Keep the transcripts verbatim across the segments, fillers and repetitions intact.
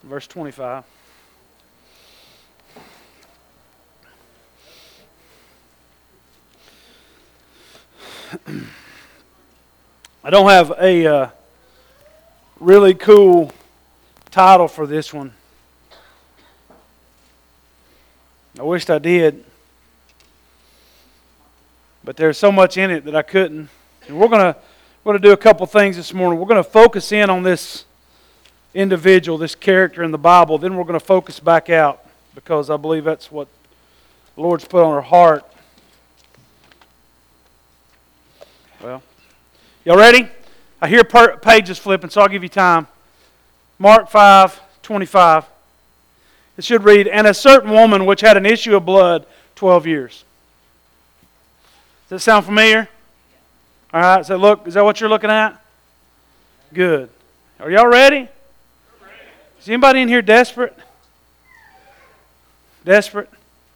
verse twenty-five. I don't have a uh, really cool title for this one. I wished I did. But there's so much in it that I couldn't. And we're going to we're going to do a couple things this morning. We're going to focus in on this individual, this character in the Bible. Then we're going to focus back out because I believe that's what the Lord's put on our heart. Well, y'all ready? I hear per- pages flipping, so I'll give you time. Mark five twenty-five. It should read, "And a certain woman which had an issue of blood twelve years." Does that sound familiar? All right, so look, is that what you're looking at? Good. Are y'all ready? Is anybody in here desperate? Desperate?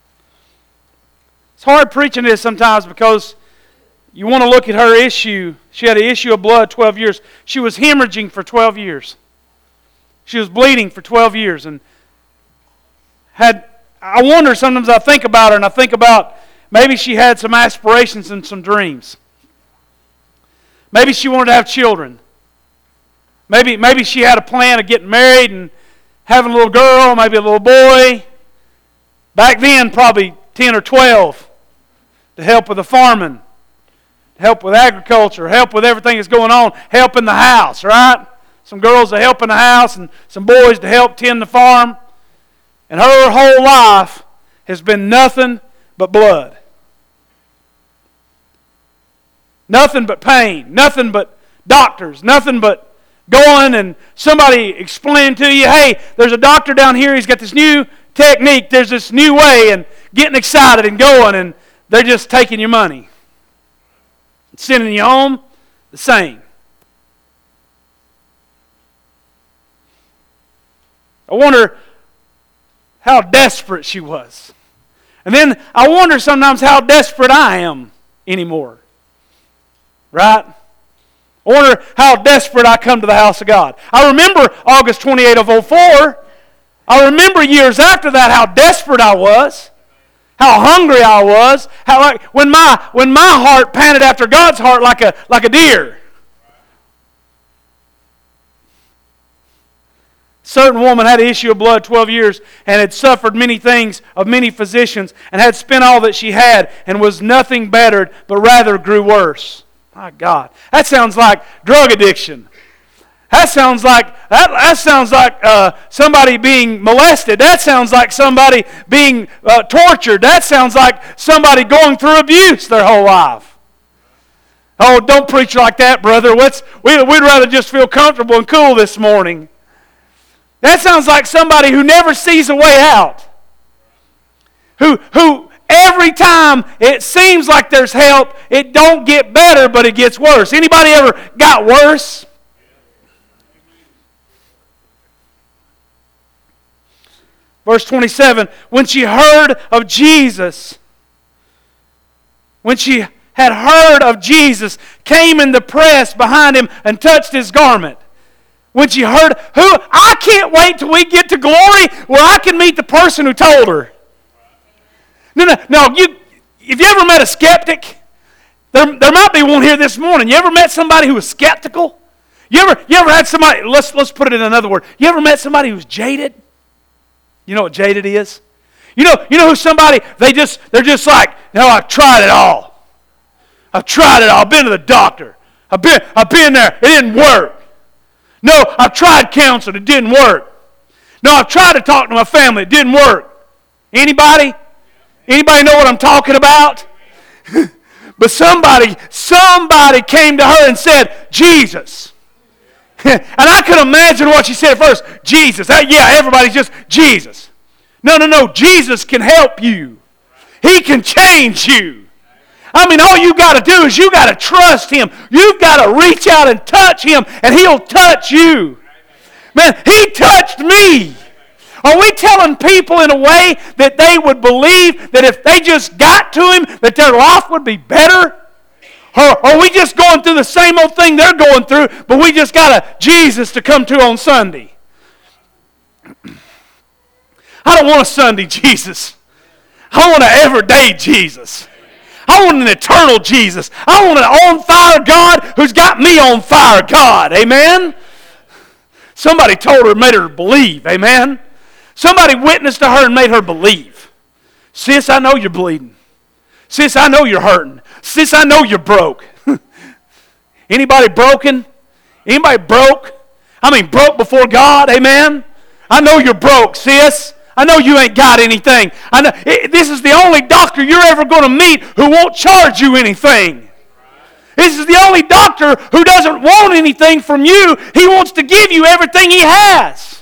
It's hard preaching this sometimes because you want to look at her issue. She had an issue of blood twelve years. She was hemorrhaging for twelve years. She was bleeding for twelve years. And had I wonder sometimes I think about her and I think about maybe she had some aspirations and some dreams. Maybe she wanted to have children. Maybe, maybe she had a plan of getting married and having a little girl, maybe a little boy. Back then, probably ten or twelve to help with the farming, to help with agriculture, help with everything that's going on, help in the house, right? Some girls to help in the house and some boys to help tend the farm. And her whole life has been nothing but blood. Nothing but pain. Nothing but doctors. Nothing but going and somebody explain to you, hey, there's a doctor down here, he's got this new technique, there's this new way, and getting excited and going, and they're just taking your money. Sending you home, the same. I wonder how desperate she was. And then I wonder sometimes how desperate I am anymore. Right? I wonder how desperate I come to the house of God. I remember August twenty-eighth of oh four. I remember years after that how desperate I was. How hungry I was. How like when my when my heart panted after God's heart like a like a deer. Certain woman had an issue of blood twelve years and had suffered many things of many physicians and had spent all that she had and was nothing bettered but rather grew worse. My God, that sounds like drug addiction. That sounds like that, that sounds like uh, somebody being molested. That sounds like somebody being uh, tortured. That sounds like somebody going through abuse their whole life. Oh, don't preach like that, brother. Let's, we, we'd rather just feel comfortable and cool this morning. That sounds like somebody who never sees a way out. Who, who every time it seems like there's help, it don't get better, but it gets worse. Anybody ever got worse? Verse twenty-seven, when she heard of Jesus, when she had heard of Jesus, came in the press behind him and touched his garment. When she heard, who, I can't wait till we get to glory where I can meet the person who told her. No, no, no. You, if you ever met a skeptic, there, there might be one here this morning. You ever met somebody who was skeptical? You ever, you ever had somebody, let's, let's put it in another word. You ever met somebody who's jaded? You know what jaded is? You know, you know who somebody, they just, they're just like, no, I've tried it all. I've tried it all. I've been to the doctor. I've been, I've been there. It didn't work. No, I've tried counseling. It didn't work. No, I've tried to talk to my family. It didn't work. Anybody? Anybody know what I'm talking about? But somebody, somebody came to her and said, Jesus. And I could imagine what she said at first. Jesus. Yeah, everybody's just Jesus. No, no, no. Jesus can help you. He can change you. I mean, all you got to do is you got to trust Him. You've got to reach out and touch Him, and He'll touch you. Man, He touched me. Are we telling people in a way that they would believe that if they just got to Him, that their life would be better? Or are we just going through the same old thing they're going through, but we just got a Jesus to come to on Sunday? I don't want a Sunday Jesus. I want an everyday Jesus. I want an eternal Jesus. I want an on-fire God who's got me on fire God. Amen? Somebody told her and made her believe. Amen? Somebody witnessed to her and made her believe. Sis, I know you're bleeding. Sis, I know you're hurting. Sis, I know you're broke. Anybody broken? Anybody broke? I mean, broke before God. Amen? I know you're broke, sis. I know you ain't got anything. I know it, this is the only doctor you're ever going to meet who won't charge you anything. This is the only doctor who doesn't want anything from you. He wants to give you everything he has.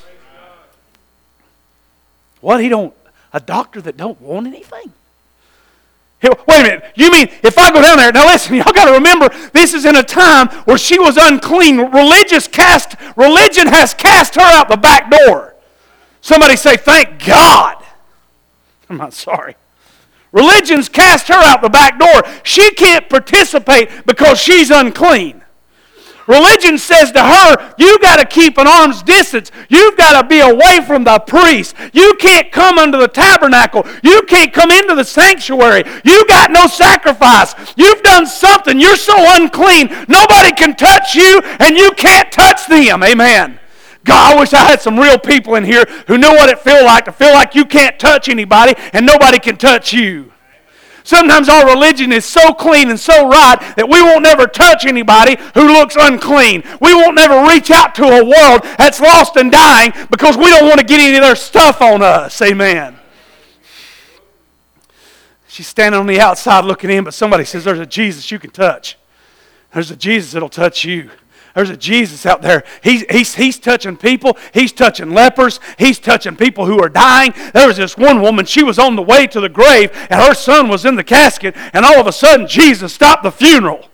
What? He don't? A doctor that don't want anything? Hey, wait a minute. You mean if I go down there? Now listen, y'all got to remember, this is in a time where she was unclean. Religious cast, religion has cast her out the back door. Somebody say, thank God. I'm not sorry. Religion's cast her out the back door. She can't participate because she's unclean. Religion says to her, you got to keep an arm's distance. You've got to be away from the priest. You can't come under the tabernacle. You can't come into the sanctuary. You got no sacrifice. You've done something. You're so unclean. Nobody can touch you and you can't touch them. Amen. God, I wish I had some real people in here who know what it feels like to feel like you can't touch anybody and nobody can touch you. Sometimes our religion is so clean and so right that we won't never touch anybody who looks unclean. We won't never reach out to a world that's lost and dying because we don't want to get any of their stuff on us. Amen. She's standing on the outside looking in, but somebody says there's a Jesus you can touch. There's a Jesus that'll touch you. There's a Jesus out there. He's, he's, he's touching people. He's touching lepers. He's touching people who are dying. There was this one woman, she was on the way to the grave, and her son was in the casket, and all of a sudden, Jesus stopped the funeral.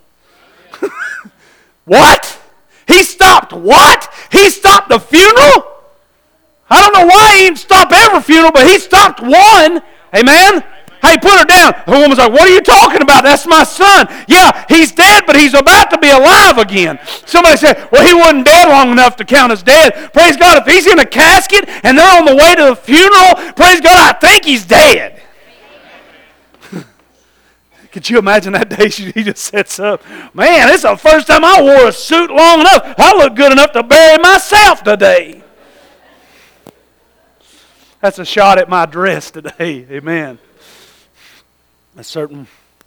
What? He stopped what? He stopped the funeral? I don't know why he didn't stop every funeral, but he stopped one. Amen? Hey, put her down. The woman's like, what are you talking about? That's my son. Yeah, he's dead, but he's about to be alive again. Somebody said, well, he wasn't dead long enough to count as dead. Praise God, if he's in a casket and they're on the way to the funeral, praise God, I think he's dead. Could you imagine that day she, he just sets up? Man, this is the first time I wore a suit long enough. I look good enough to bury myself today. That's a shot at my dress today. Amen. A certain,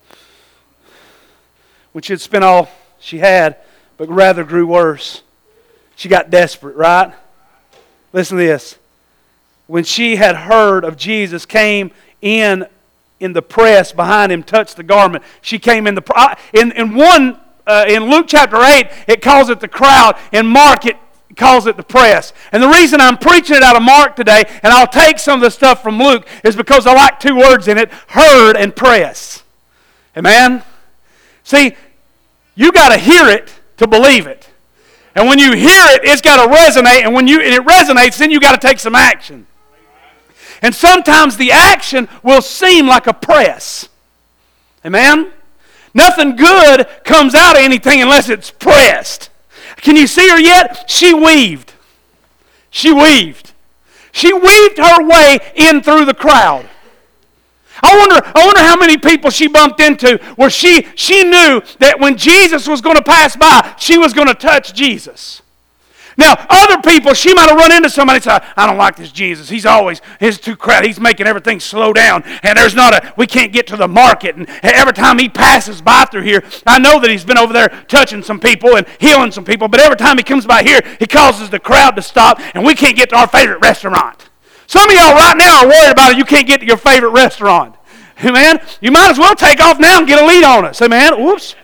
when she had spent all she had, but rather grew worse. She got desperate, right? Listen to this. When she had heard of Jesus, came in in the press behind him, touched the garment. She came in the in in one uh, in Luke chapter eight, it calls it the crowd. In Mark, it calls it the press. And the reason I'm preaching it out of Mark today, and I'll take some of the stuff from Luke, is because I like two words in it, heard and press. Amen? See, you got to hear it to believe it. And when you hear it, it's got to resonate, and when you and it resonates, then you got to take some action. And sometimes the action will seem like a press. Amen? Nothing good comes out of anything unless it's pressed. Can you see her yet? She weaved. She weaved. She weaved her way in through the crowd. I wonder, I wonder how many people she bumped into where she, she knew that when Jesus was going to pass by, she was going to touch Jesus. Now, other people, she might have run into somebody and said, I don't like this Jesus. He's always, he's too crowded. He's making everything slow down. And there's not a, we can't get to the market. And every time he passes by through here, I know that he's been over there touching some people and healing some people. But every time he comes by here, he causes the crowd to stop. And we can't get to our favorite restaurant. Some of y'all right now are worried about it. You can't get to your favorite restaurant. Amen? You might as well take off now and get a lead on us. Amen? Whoops.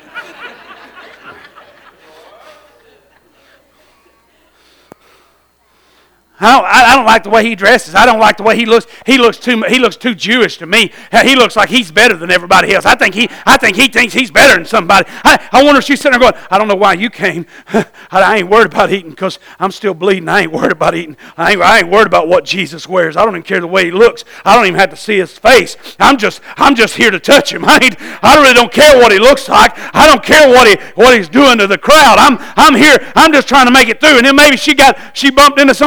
I don't, I don't like the way he dresses. I don't like the way he looks. He looks too. He looks too Jewish to me. He looks like he's better than everybody else. I think he. I think he thinks he's better than somebody. I, I wonder if she's sitting there going, I don't know why you came. I ain't worried about eating because I'm still bleeding. I ain't worried about eating. I ain't, I ain't worried about what Jesus wears. I don't even care the way he looks. I don't even have to see his face. I'm just. I'm just here to touch him. I ain't. I really don't care what he looks like. I don't care what he what he's doing to the crowd. I'm. I'm here. I'm just trying to make it through. And then maybe she got. She bumped into somebody and said, man,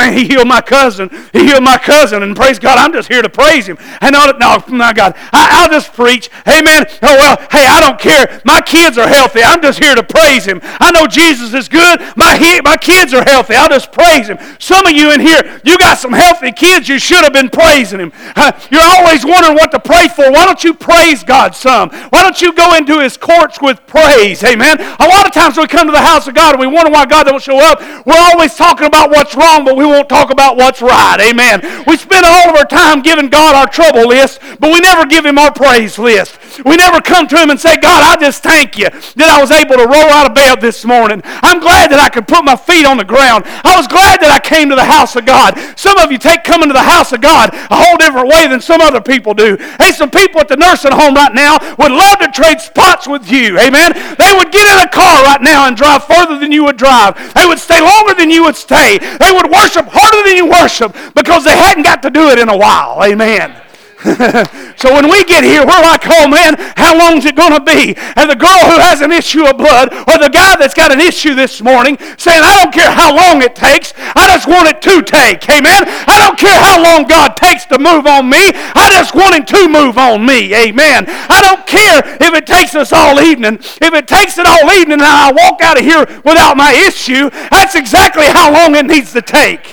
man, he healed my cousin. He healed my cousin. And praise God, I'm just here to praise him. And no, no, my God, I, I'll just preach. Amen. Oh, well, hey, I don't care. My kids are healthy. I'm just here to praise him. I know Jesus is good. My, he, my kids are healthy. I'll just praise him. Some of you in here, you got some healthy kids. You should have been praising him. Uh, you're always wondering what to pray for. Why don't you praise God some? Why don't you go into his courts with praise? Amen. A lot of times we come to the house of God and we wonder why God don't show up. We're always talking about what's wrong, but we won't talk about what's right. Amen. We spend all of our time giving God our trouble list, but we never give him our praise list. We never come to him and say, God, I just thank you that I was able to roll out of bed this morning. I'm glad that I could put my feet on the ground. I was glad that I came to the house of God. Some of you take coming to the house of God a whole different way than some other people do. Hey, some people at the nursing home right now would love to trade spots with you. Amen. They would get in a car right now and drive further than you would drive. They would stay longer than you would stay. They would worship harder than you worship because they hadn't got to do it in a while. Amen. So when we get here, we're like, oh man, how long is it going to be? And the girl who has an issue of blood, or the guy that's got an issue this morning, saying, I don't care how long it takes, I just want it to take. Amen. I don't care how long God takes to move on me, I just want him to move on me. Amen. I don't care if it takes us all evening. If it takes it all evening and I walk out of here without my issue, that's exactly how long it needs to take.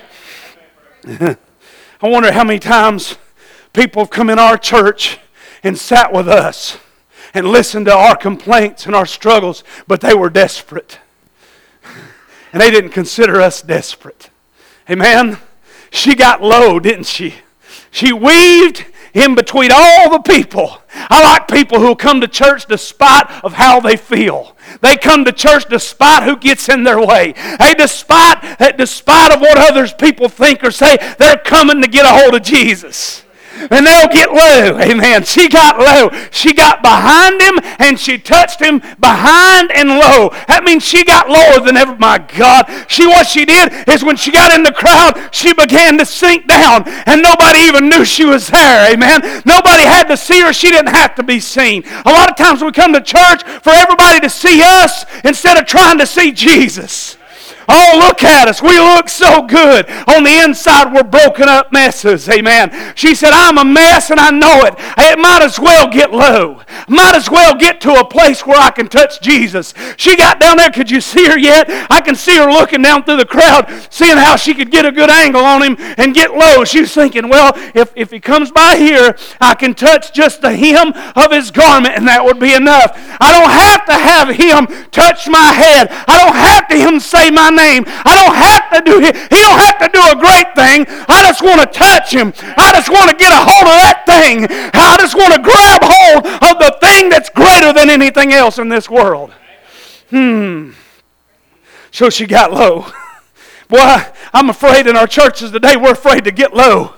I wonder how many times people have come in our church and sat with us and listened to our complaints and our struggles, but they were desperate. And they didn't consider us desperate. Amen? She got low, didn't she? She weaved in between all the people. I like people who come to church despite of how they feel. They come to church despite who gets in their way. Hey, despite, despite of what others people think or say, they're coming to get a hold of Jesus. And they'll get low. Amen. She got low. She got behind him and she touched him behind and low. That means she got lower than ever. My God. She what she did is when she got in the crowd, she began to sink down and nobody even knew she was there. Amen. Nobody had to see her. She didn't have to be seen. A lot of times we come to church for everybody to see us instead of trying to see Jesus. Oh, look at us. We look so good. On the inside, we're broken up messes. Amen. She said, I'm a mess and I know it. It might as well get low. Might as well get to a place where I can touch Jesus. She got down there. Could you see her yet? I can see her looking down through the crowd, seeing how she could get a good angle on him and get low. She was thinking, well, if, if he comes by here, I can touch just the hem of his garment and that would be enough. I don't have to have him touch my head. I don't have to him say my name. I don't have to do it. He don't have to do a great thing. I just want to touch him. I just want to get a hold of that thing. I just want to grab hold of the thing that's greater than anything else in this world. Hmm. So she got low. Boy, I'm afraid in our churches today we're afraid to get low.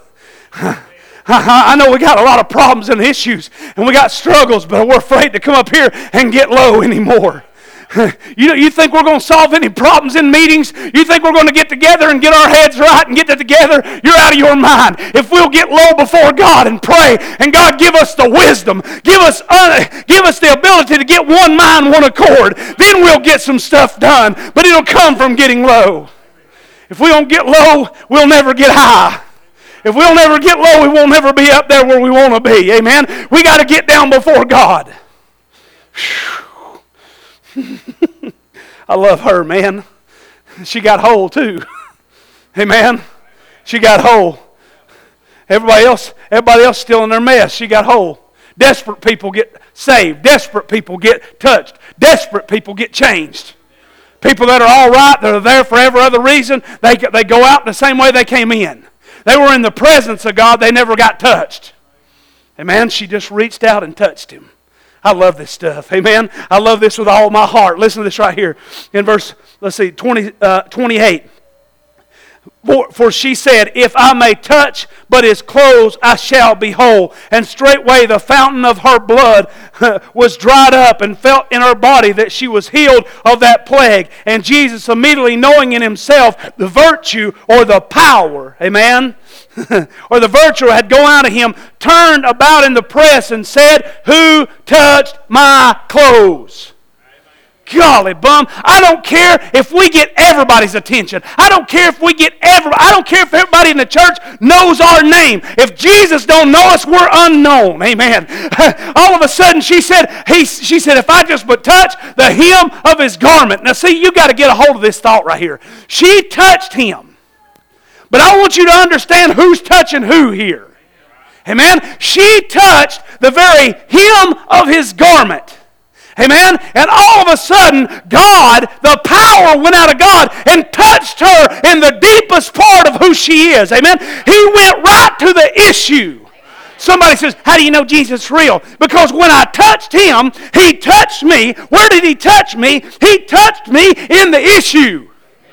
I know we got a lot of problems and issues and we got struggles, but we're afraid to come up here and get low anymore. You, you think we're going to solve any problems in meetings? You think we're going to get together and get our heads right and get it together? You're out of your mind. If we'll get low before God and pray, and God give us the wisdom, give us, uh, give us the ability to get one mind, one accord, then we'll get some stuff done. But it'll come from getting low. If we don't get low, we'll never get high. If we'll never get low, we won't never be up there where we want to be. Amen? We got to get down before God. I love her, man. She got whole too. Amen. She got whole. Everybody else, everybody else still in their mess. She got whole. Desperate people get saved. Desperate people get touched. Desperate people get changed. People that are all right, that are there for every other reason, they, they go out the same way they came in. They were in the presence of God. They never got touched. Amen. She just reached out and touched him. I love this stuff. Amen. I love this with all my heart. Listen to this right here. In verse, let's see, twenty, uh, twenty-eight. For, for she said, if I may touch but his clothes, I shall be whole. And straightway the fountain of her blood was dried up, and felt in her body that she was healed of that plague. And Jesus, immediately knowing in himself the virtue or the power, amen, or the virtue had gone out of him, turned about in the press and said, who touched my clothes? Golly bum, I don't care if we get everybody's attention. I don't care if we get every, I don't care if everybody in the church knows our name. If Jesus don't know us, we're unknown. Amen. All of a sudden she said, he, she said, if I just but touch the hem of his garment. Now see, you got to get a hold of this thought right here. She touched him. But I want you to understand who's touching who here. Amen. She touched the very hem of his garment. Amen? And all of a sudden, God, the power went out of God and touched her in the deepest part of who she is. Amen? He went right to the issue. Somebody says, how do you know Jesus is real? Because when I touched him, he touched me. Where did he touch me? He touched me in the issue.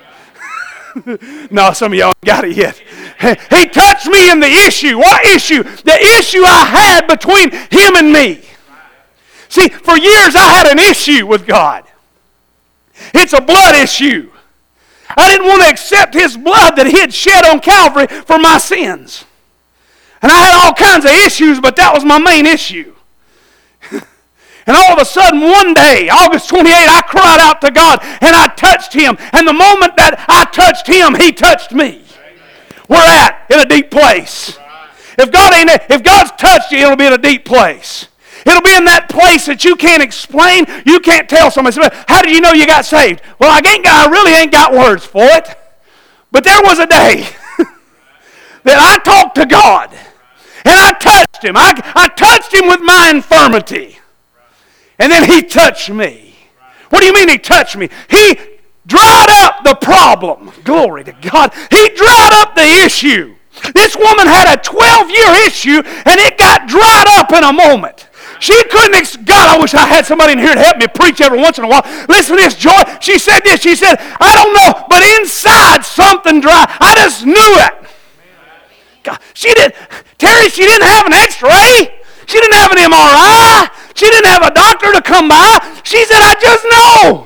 No, some of y'all ain't got it yet. He touched me in the issue. What issue? The issue I had between him and me. See, for years I had an issue with God. It's a blood issue. I didn't want to accept his blood that he had shed on Calvary for my sins. And I had all kinds of issues, but that was my main issue. And all of a sudden, one day, August twenty-eighth, I cried out to God, and I touched him. And the moment that I touched him, he touched me. We're at in a deep place. If God ain't, if God's touched you, it'll be in a deep place. It'll be in that place that you can't explain. You can't tell somebody, how did you know you got saved? Well, I, ain't got, I really ain't got words for it. But there was a day that I talked to God. And I touched him. I, I touched him with my infirmity. And then he touched me. What do you mean he touched me? He dried up the problem. Glory to God. He dried up the issue. This woman had a twelve-year issue, and it got dried up in a moment. She couldn't, ex- God, I wish I had somebody in here to help me preach every once in a while. Listen to this, Joy. She said this. She said, I don't know, but inside something dry. I just knew it. God, she did, Terry, she didn't have an x-ray. She didn't have an M R I. She didn't have a doctor to come by. She said, I just know.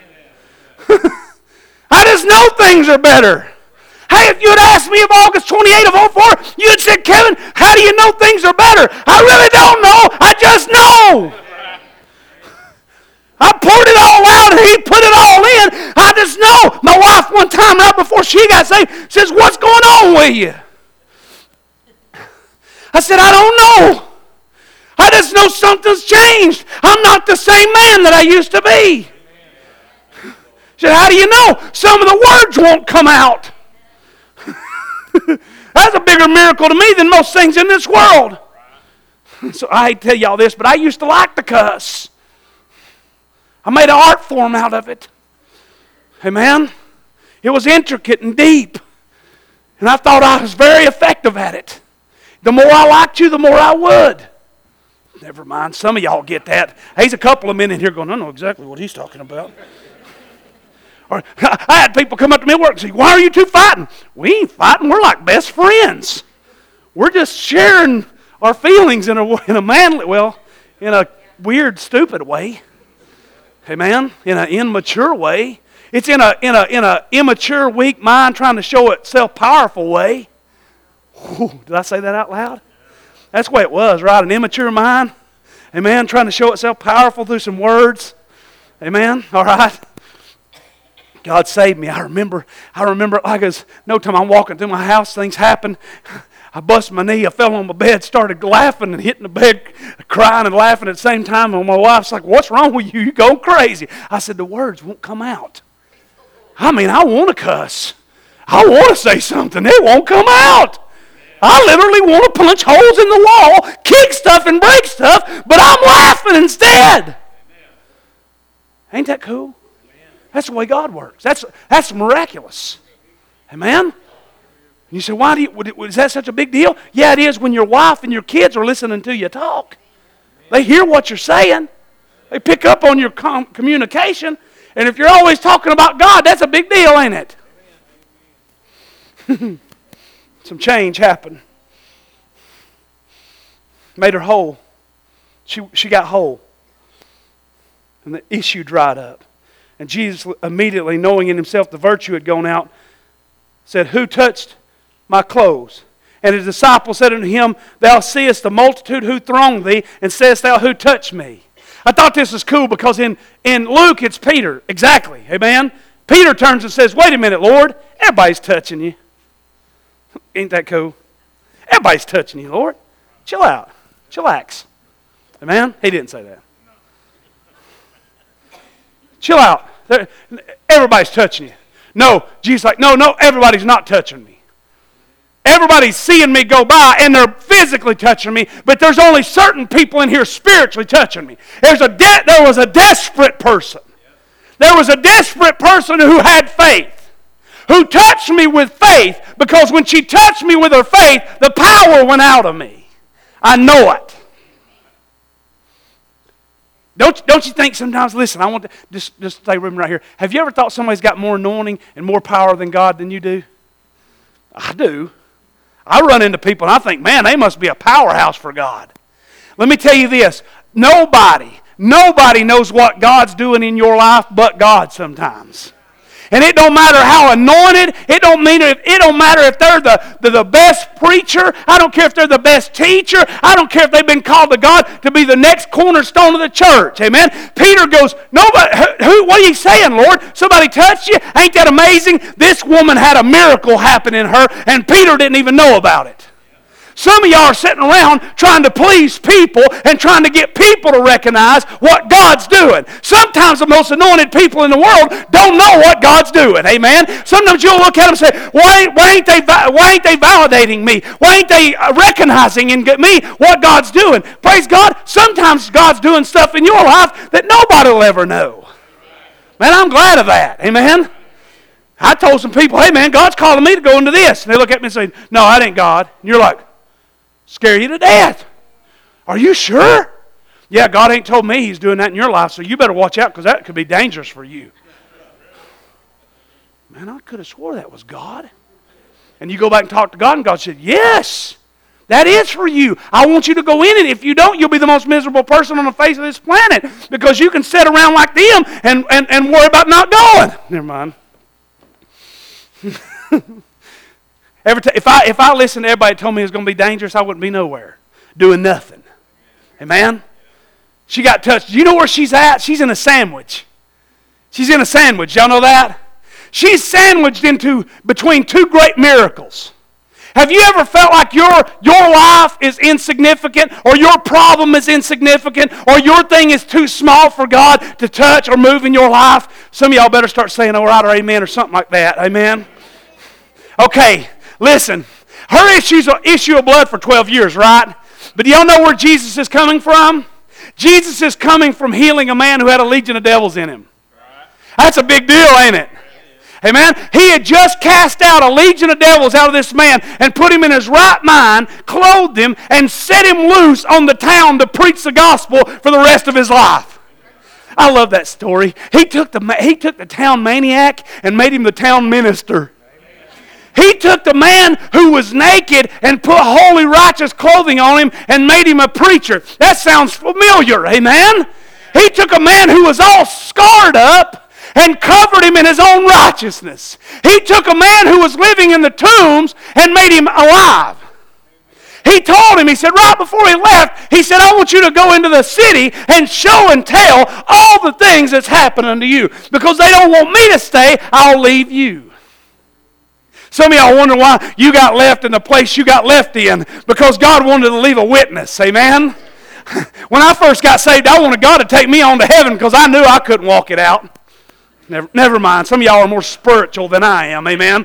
I just know things are better. Hey, if you had asked me of August twenty-eighth of oh four, you had said, Kevin, how do you know things are better? I really don't know. I just know. I poured it all out and he put it all in. I just know. My wife one time right before she got saved says, what's going on with you? I said, I don't know. I just know something's changed. I'm not the same man that I used to be. She said, how do you know? Some of the words won't come out. That's a bigger miracle to me than most things in this world. So I hate to tell y'all this, but I used to like to cuss. I made an art form out of it. Amen? It was intricate and deep. And I thought I was very effective at it. The more I liked you, the more I would. Never mind, some of y'all get that. There's a couple of men in here going, I know exactly what he's talking about. Or I had people come up to me at work and say, why are you two fighting? We ain't fighting. We're like best friends. We're just sharing our feelings in a, in a manly, well, in a weird, stupid way. Amen? In an immature way. It's in a in a in a immature, weak mind trying to show itself powerful way. Whew, did I say that out loud? That's the way it was, right? An immature mind. Amen? Trying to show itself powerful through some words. Amen? All right? God saved me. I remember, I remember like as no time I'm walking through my house, things happened. I busted my knee, I fell on my bed, started laughing and hitting the bed, crying and laughing at the same time. And my wife's like, what's wrong with you? You go crazy. I said, the words won't come out. I mean, I want to cuss. I want to say something. It won't come out. I literally want to punch holes in the wall, kick stuff and break stuff, but I'm laughing instead. Ain't that cool? That's the way God works. That's that's miraculous. Amen? You say, why do you, is that such a big deal? Yeah, it is when your wife and your kids are listening to you talk. They hear what you're saying. They pick up on your com- communication. And if you're always talking about God, that's a big deal, ain't it? Some change happened. Made her whole. She, she got whole. And the issue dried up. And Jesus, immediately knowing in himself the virtue had gone out, said, who touched my clothes? And his disciples said unto him, thou seest the multitude who throng thee, and sayest thou, who touched me? I thought this was cool because in, in Luke it's Peter. Exactly. Amen? Peter turns and says, wait a minute, Lord. Everybody's touching you. Ain't that cool? Everybody's touching you, Lord. Chill out. Chillax. Amen? He didn't say that. Chill out. Everybody's touching you. No, Jesus like, no, no, everybody's not touching me. Everybody's seeing me go by and they're physically touching me, but there's only certain people in here spiritually touching me. There's a de- there was a desperate person. There was a desperate person who had faith, who touched me with faith, because when she touched me with her faith, the power went out of me. I know it. Don't, don't you think sometimes, listen, I want to just, just stay with me right here. Have you ever thought somebody's got more anointing and more power than God than you do? I do. I run into people and I think, man, they must be a powerhouse for God. Let me tell you this. Nobody, nobody knows what God's doing in your life but God sometimes. And it don't matter how anointed, it don't mean if, it don't matter if they're the, the, the best preacher, I don't care if they're the best teacher, I don't care if they've been called to God to be the next cornerstone of the church. Amen. Peter goes, nobody who what are you saying, Lord? Somebody touched you? Ain't that amazing? This woman had a miracle happen in her, and Peter didn't even know about it. Some of y'all are sitting around trying to please people and trying to get people to recognize what God's doing. Sometimes the most anointed people in the world don't know what God's doing. Amen? Sometimes you'll look at them and say, why, why, ain't, they, why ain't they validating me? Why ain't they recognizing in me what God's doing? Praise God. Sometimes God's doing stuff in your life that nobody will ever know. Man, I'm glad of that. Amen? I told some people, hey man, God's calling me to go into this. And they look at me and say, no, that ain't God. And you're like, scare you to death. Are you sure? Yeah, God ain't told me He's doing that in your life, so you better watch out because that could be dangerous for you. Man, I could have swore that was God. And you go back and talk to God, and God said, yes, that is for you. I want you to go in it. If you don't, you'll be the most miserable person on the face of this planet because you can sit around like them and, and, and worry about not going. Never mind. Every t- if I if I listened to everybody that told me it was going to be dangerous, I wouldn't be nowhere, doing nothing. Amen? She got touched. Do you know where she's at? She's in a sandwich. She's in a sandwich. Y'all know that? She's sandwiched into between two great miracles. Have you ever felt like your, your life is insignificant, or your problem is insignificant, or your thing is too small for God to touch or move in your life? Some of y'all better start saying all right or amen or something like that. Amen? Okay. Listen, her issue's an issue of blood for twelve years, right? But do y'all know where Jesus is coming from? Jesus is coming from healing a man who had a legion of devils in him. That's a big deal, ain't it? Amen? He had just cast out a legion of devils out of this man and put him in his right mind, clothed him, and set him loose on the town to preach the gospel for the rest of his life. I love that story. He took the, he took the town maniac and made him the town minister. He took the man who was naked and put holy righteous clothing on him and made him a preacher. That sounds familiar, amen? He took a man who was all scarred up and covered him in his own righteousness. He took a man who was living in the tombs and made him alive. He told him, he said, right before he left, he said, I want you to go into the city and show and tell all the things that's happened unto you. Because they don't want me to stay, I'll leave you. Some of y'all wonder why you got left in the place you got left in, because God wanted to leave a witness. Amen? When I first got saved, I wanted God to take me on to heaven because I knew I couldn't walk it out. Never, never mind. Some of y'all are more spiritual than I am. Amen?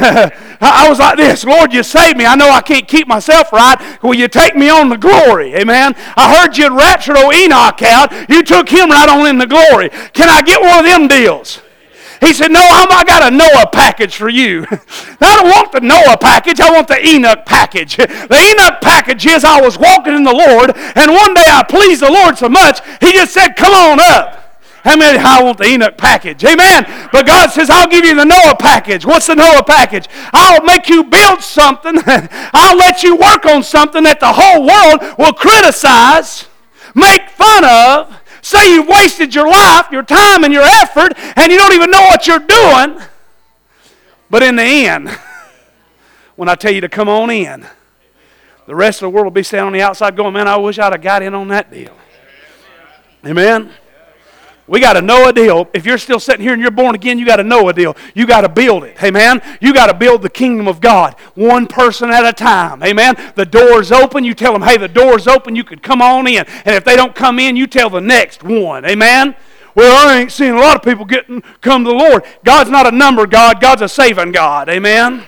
I was like this. Lord, you saved me. I know I can't keep myself right. Will you take me on to glory? Amen? I heard you had raptured old Enoch out. You took him right on into glory. Can I get one of them deals? He said, no, I'm, I got a Noah package for you. I don't want the Noah package. I want the Enoch package. The Enoch package is I was walking in the Lord, and one day I pleased the Lord so much, He just said, come on up. How many? I want the Enoch package. Amen. But God says, I'll give you the Noah package. What's the Noah package? I'll make you build something. I'll let you work on something that the whole world will criticize, make fun of, say you've wasted your life, your time, and your effort, and you don't even know what you're doing. But in the end, when I tell you to come on in, the rest of the world will be standing on the outside going, man, I wish I'd have got in on that deal. Amen? We got to know a deal. If you're still sitting here and you're born again, you got to know a deal. You got to build it. Amen? You got to build the kingdom of God one person at a time. Amen? The door's open. You tell them, hey, the door's open. You can come on in. And if they don't come in, you tell the next one. Amen? Well, I ain't seen a lot of people getting come to the Lord. God's not a number God. God's a saving God. Amen?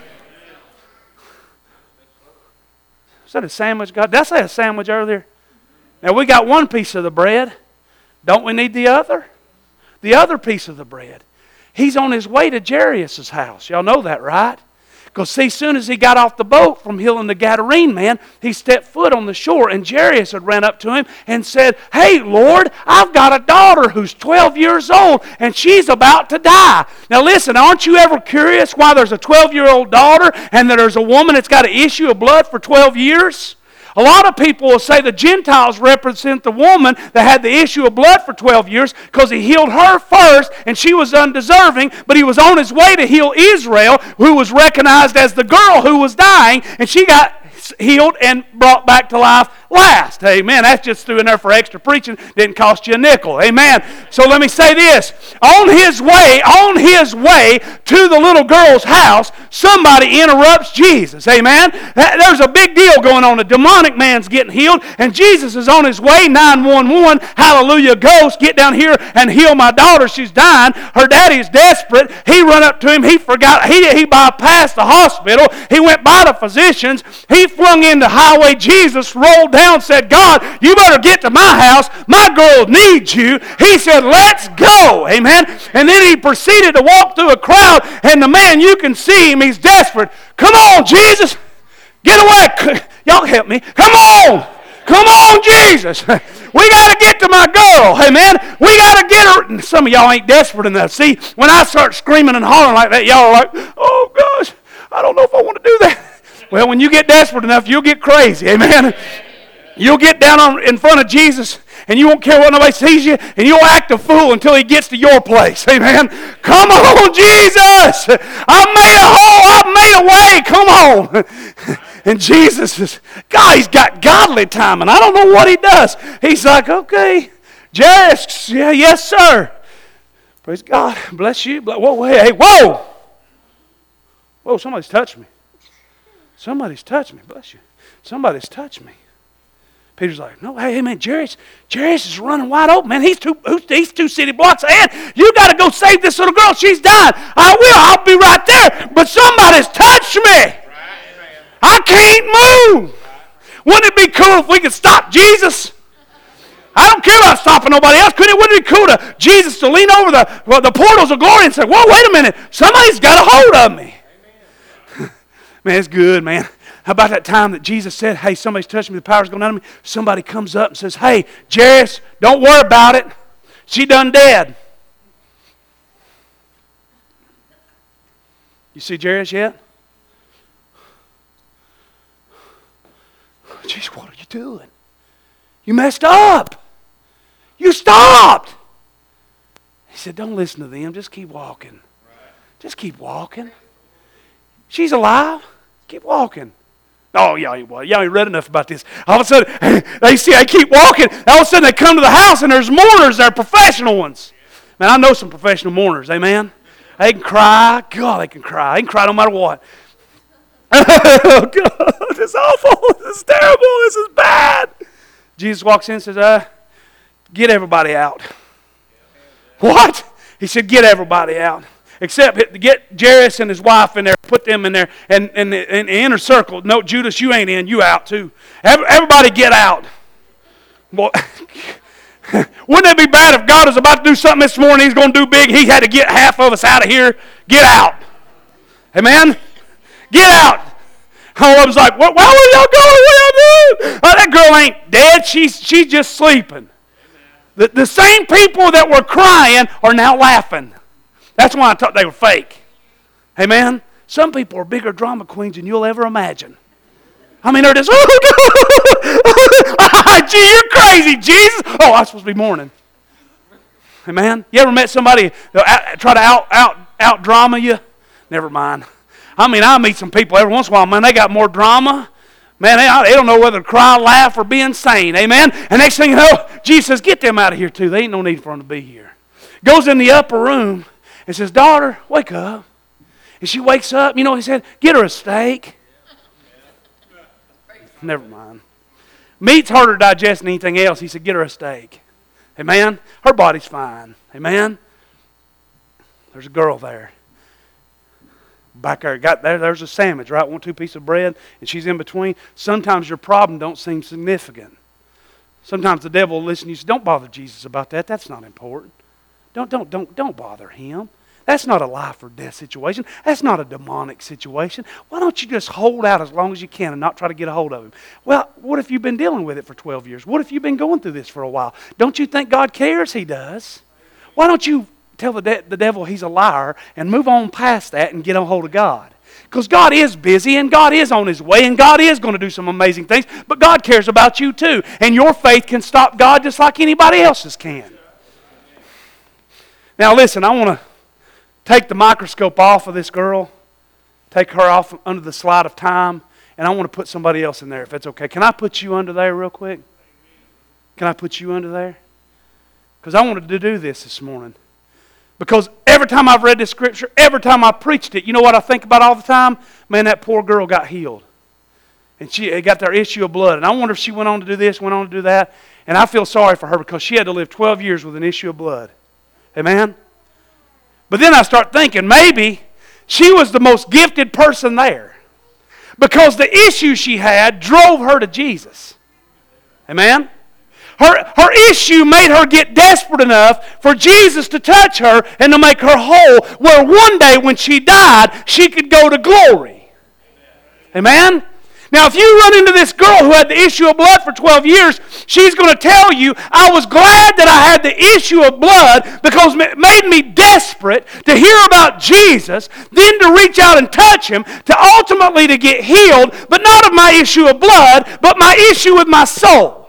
Is that a sandwich, God? Did I say a sandwich earlier? Now, we got one piece of the bread. Don't we need the other? The other piece of the bread. He's on his way to Jairus' house. Y'all know that, right? Because see, as soon as he got off the boat from healing the Gadarene man, he stepped foot on the shore, and Jairus had ran up to him and said, hey, Lord, I've got a daughter who's twelve years old, and she's about to die. Now listen, aren't you ever curious why there's a twelve-year-old daughter and that there's a woman that's got an issue of blood for twelve years? A lot of people will say the Gentiles represent the woman that had the issue of blood for twelve years because he healed her first and she was undeserving, but he was on his way to heal Israel, who was recognized as the girl who was dying, and she got healed and brought back to life last. Amen. That's just threw in there for extra preaching. Didn't cost you a nickel. Amen. So let me say this. On his way, on his way to the little girl's house, somebody interrupts Jesus. Amen. There's a big deal going on. A demonic man's getting healed, and Jesus is on his way. nine one one, hallelujah, ghost, get down here and heal my daughter. She's dying. Her daddy's desperate. He run up to him. He forgot. He, he bypassed the hospital. He went by the physicians. He flung into highway. Jesus rolled down and said, God, you better get to my house. My girl needs you. He said, let's go. Amen. And then he proceeded to walk through a crowd, and the man, you can see him, he's desperate. Come on, Jesus. Get away. Y'all help me. Come on. Come on, Jesus. We got to get to my girl. Amen. We got to get her. Some of y'all ain't desperate enough. See, when I start screaming and hollering like that, y'all are like, oh, gosh, I don't know if I want to do that. Well, when you get desperate enough, you'll get crazy. Amen. You'll get down on, in front of Jesus, and you won't care what nobody sees you, and you'll act a fool until he gets to your place. Amen. Come on, Jesus. I made a hole. I made a way. Come on. And Jesus is, God, he's got godly timing. I don't know what he does. He's like, okay, Jairus, yeah, yes, sir. Praise God. Bless you. Whoa, hey, hey, whoa. Whoa, somebody's touched me. Somebody's touched me. Bless you. Somebody's touched me. Peter's like, no, hey, hey man, Jairus, Jairus is running wide open, man. He's two, he's two city blocks ahead. You got to go save this little girl. She's dying. I will. I'll be right there. But somebody's touched me. Right. I can't move. Wouldn't it be cool if we could stop Jesus? I don't care about stopping nobody else. Couldn't it? Wouldn't it be cool to Jesus to lean over the, well, the portals of glory and say, whoa, wait a minute. Somebody's got a hold of me. Man, it's good, man. How about that time that Jesus said, hey, somebody's touched me, the power's going out of me. Somebody comes up and says, hey, Jairus, don't worry about it. She done dead. You see Jairus yet? Jeez, what are you doing? You messed up. You stopped. He said, don't listen to them. Just keep walking. Just keep walking. She's alive. Keep walking. Oh, y'all ain't, well, y'all ain't read enough about this. All of a sudden, they see I keep walking. All of a sudden, they come to the house, and there's mourners there, professional ones. Man, I know some professional mourners, amen? They can cry. God, they can cry. They can cry no matter what. Oh, God, this is awful. This is terrible. This is bad. Jesus walks in and says, uh, get everybody out. What? He said, get everybody out. Except get Jairus and his wife in there, put them in there, and in the, in the inner circle. No, Judas, you ain't in. You out too. Everybody get out. Boy, wouldn't it be bad if God was about to do something this morning, he's going to do big, he had to get half of us out of here? Get out. Amen? Get out. All of us like, where, where are y'all going? What are y'all doing? Oh, that girl ain't dead. She's, she's just sleeping. The, the same people that were crying are now laughing. That's why I thought they were fake. Amen? Some people are bigger drama queens than you'll ever imagine. I mean, they're just, oh, gee, you're crazy, Jesus. Oh, I'm supposed to be mourning. Amen? You ever met somebody that try to out, out, out drama you? Never mind. I mean, I meet some people every once in a while, man, they got more drama. Man, they, they don't know whether to cry, laugh, or be insane. Amen? And next thing you know, Jesus says, get them out of here too. There ain't no need for them to be here. Goes in the upper room and says, daughter, wake up. And she wakes up. You know what he said? Get her a steak. Never mind. Meat's harder to digest than anything else. He said, get her a steak. Amen? Her body's fine. Amen? There's a girl there. Back there, got there, there's a sandwich, right? One, two pieces of bread, and she's in between. Sometimes your problem don't seem significant. Sometimes the devil will listen to you and say, don't bother Jesus about that. That's not important. Don't, don't, don't, don't bother him. That's not a life or death situation. That's not a demonic situation. Why don't you just hold out as long as you can and not try to get a hold of him? Well, what if you've been dealing with it for twelve years? What if you've been going through this for a while? Don't you think God cares? He does. Why don't you tell the, de- the devil he's a liar and move on past that and get a hold of God? Because God is busy and God is on his way and God is going to do some amazing things, but God cares about you too. And your faith can stop God just like anybody else's can. Now listen, I want to take the microscope off of this girl, take her off under the slide of time, and I want to put somebody else in there if that's okay. Can I put you under there real quick? Can I put you under there? Because I wanted to do this this morning. Because every time I've read this scripture, every time I preached it, you know what I think about all the time? Man, that poor girl got healed. And she got their issue of blood. And I wonder if she went on to do this, went on to do that. And I feel sorry for her because she had to live twelve years with an issue of blood. Amen? But then I start thinking maybe she was the most gifted person there because the issue she had drove her to Jesus. Amen? Her, her issue made her get desperate enough for Jesus to touch her and to make her whole, where one day when she died, she could go to glory. Amen? Now, if you run into this girl who had the issue of blood for twelve years, she's going to tell you, I was glad that I had the issue of blood because it made me desperate to hear about Jesus, then to reach out and touch him, to ultimately to get healed, but not of my issue of blood, but my issue with my soul.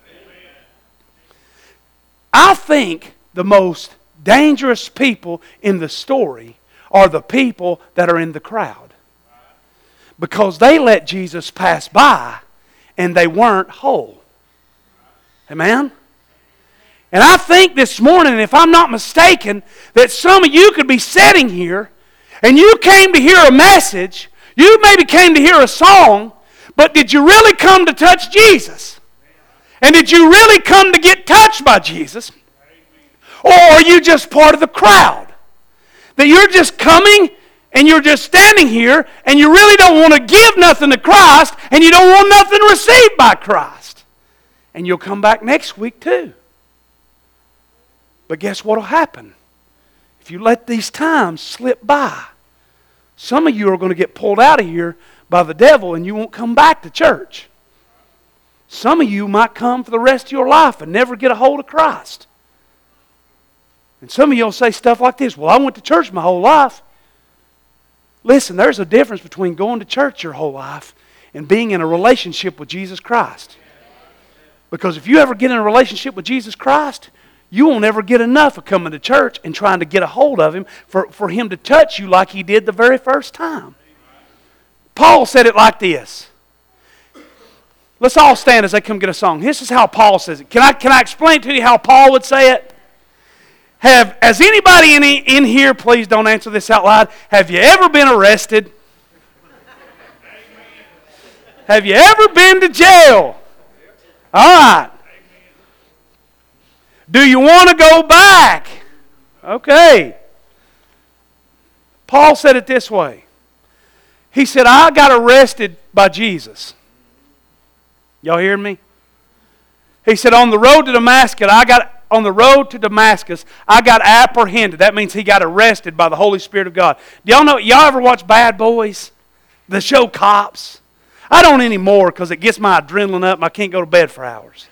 I think the most dangerous people in the story are the people that are in the crowd. Because they let Jesus pass by and they weren't whole. Amen? And I think this morning, if I'm not mistaken, that some of you could be sitting here and you came to hear a message, you maybe came to hear a song, but did you really come to touch Jesus? And did you really come to get touched by Jesus? Or are you just part of the crowd? That you're just coming and you're just standing here and you really don't want to give nothing to Christ and you don't want nothing received by Christ. And you'll come back next week too. But guess what will happen? If you let these times slip by, some of you are going to get pulled out of here by the devil and you won't come back to church. Some of you might come for the rest of your life and never get a hold of Christ. And some of you will say stuff like this, well, I went to church my whole life. Listen, there's a difference between going to church your whole life and being in a relationship with Jesus Christ. Because if you ever get in a relationship with Jesus Christ, you won't ever get enough of coming to church and trying to get a hold of him for, for him to touch you like he did the very first time. Paul said it like this. Let's all stand as they come get a song. This is how Paul says it. Can I, can I explain to you how Paul would say it? Have, has anybody in, in here, please don't answer this out loud, have you ever been arrested? Have you ever been to jail? All right. Do you want to go back? Okay. Paul said it this way. He said, I got arrested by Jesus. Y'all hear me? He said, on the road to Damascus, I got on the road to Damascus, I got apprehended. That means he got arrested by the Holy Spirit of God. Do y'all know, y'all ever watch Bad Boys? The show Cops? I don't anymore because it gets my adrenaline up and I can't go to bed for hours.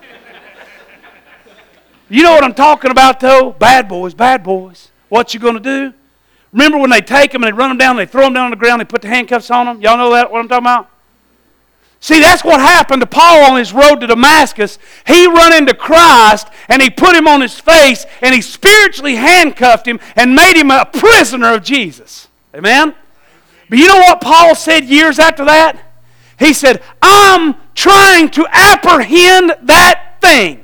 You know what I'm talking about though? Bad boys, bad boys. What you going to do? Remember when they take them and they run them down, they throw them down on the ground, they put the handcuffs on them? Y'all know that, what I'm talking about? See, that's what happened to Paul on his road to Damascus. He run into Christ and he put him on his face and he spiritually handcuffed him and made him a prisoner of Jesus. Amen? But you know what Paul said years after that? He said, I'm trying to apprehend that thing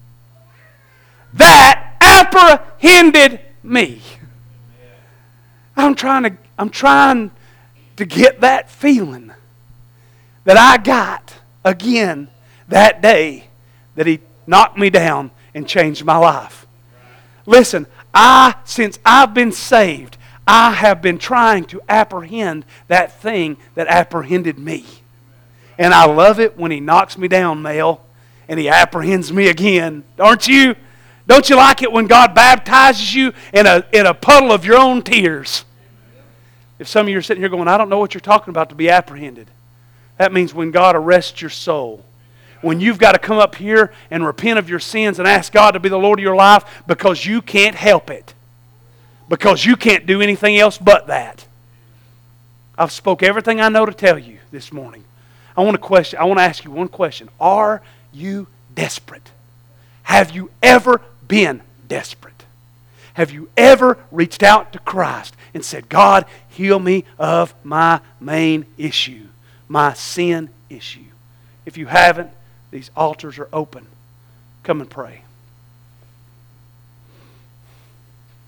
that apprehended me. I'm trying to, I'm trying to get that feeling that I got again that day that He knocked me down and changed my life. Listen, I, since I've been saved, I have been trying to apprehend that thing that apprehended me. And I love it when He knocks me down, Mel, and He apprehends me again. Aren't you? Don't you like it when God baptizes you in a, in a puddle of your own tears? If some of you are sitting here going, I don't know what you're talking about, to be apprehended. That means when God arrests your soul. When you've got to come up here and repent of your sins and ask God to be the Lord of your life because you can't help it. Because you can't do anything else but that. I've spoke everything I know to tell you this morning. I want to question, I want to ask you one question. Are you desperate? Have you ever been desperate? Have you ever reached out to Christ and said, God, heal me of my main issue, my sin issue? If you haven't, these altars are open. Come and pray.